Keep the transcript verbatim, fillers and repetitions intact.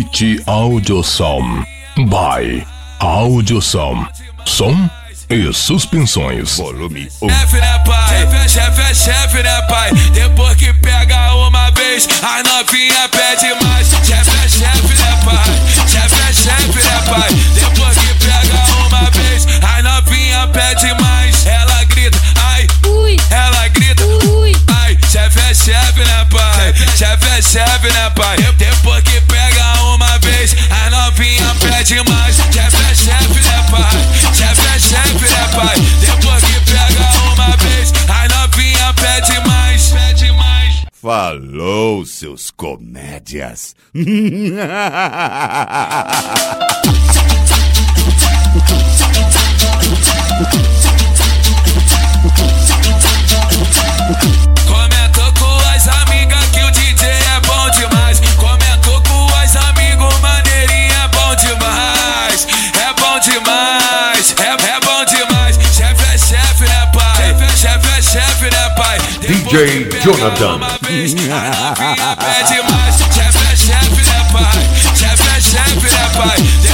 Elite Audiosom by Audiosom. Som e suspensões. Volume um. Chefe, né, pai? Chefe, chefe, é chefe, né, pai? Depois que pega uma vez, a novinha pede mais. Chefe, é chefe, né, pai? Chefe, é chefe, né, pai? Depois que pega uma vez, a novinha pede mais. Ela grita, ai, ui. Ela grita, ui. Ai, chefe, é chefe, né, pai? Chefe, é chefe, né, pai? Depois que pega uma vez, a novinha pede mais. Chefe, é chefe, né, pai? Chefe, é chefe, né, pai? Depois que pega uma vez, a novinha pede mais, pede mais. Falou, seus comédias. Comentou com as amigas que o D J é bom demais. Comentou com as amigos, maneirinho é bom demais. É bom demais, é, é bom demais. Chefe é chefe, né, pai? Chefe é chefe, né, pai? D J Jonathan. Vez, a novinha pede mais. Chefe é chefe, né, pai? Chefe é chefe, né, pai?